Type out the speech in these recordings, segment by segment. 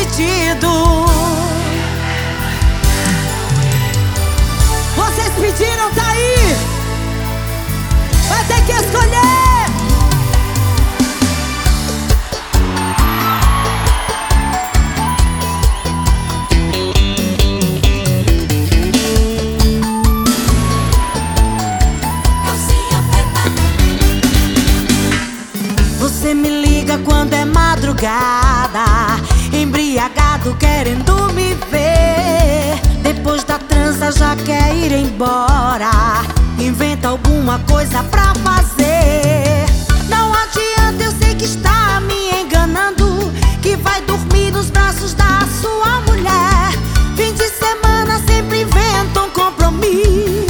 dividido. Vocês pediram, tá aí. Vai ter que escolher. Você me liga quando é madrugada, embriagado querendo me ver. Depois da transa já quer ir embora, inventa alguma coisa pra fazer. Não adianta, eu sei que está me enganando, que vai dormir nos braços da sua mulher. Fim de semana sempre inventa um compromisso.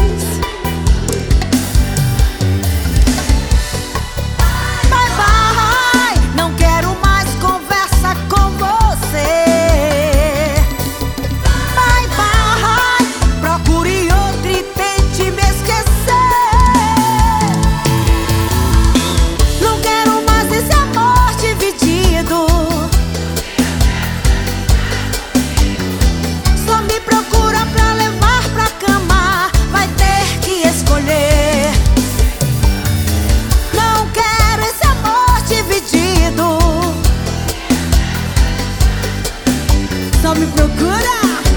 Só me procura.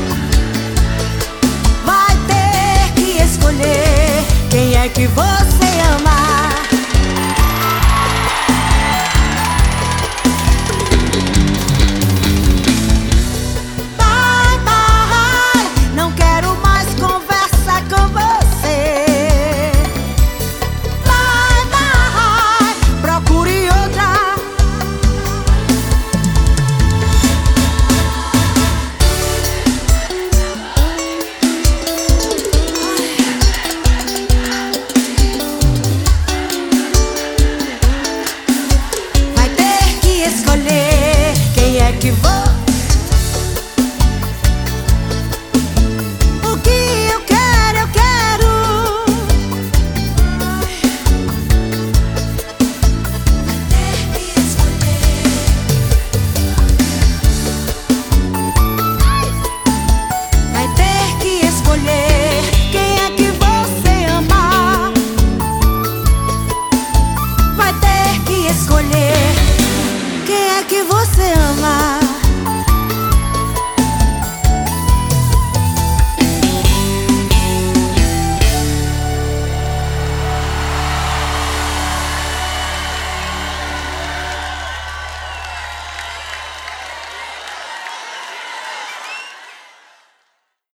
Vai ter que escolher quem é que você ama. Bye, bye, não quero mais conversa com você. Bye, bye, procure outra. Escolher quem é que vou. O que eu quero, eu quero. Vai ter que escolher. Vai ter que escolher quem é que você ama. Vai ter que escolher quem é que você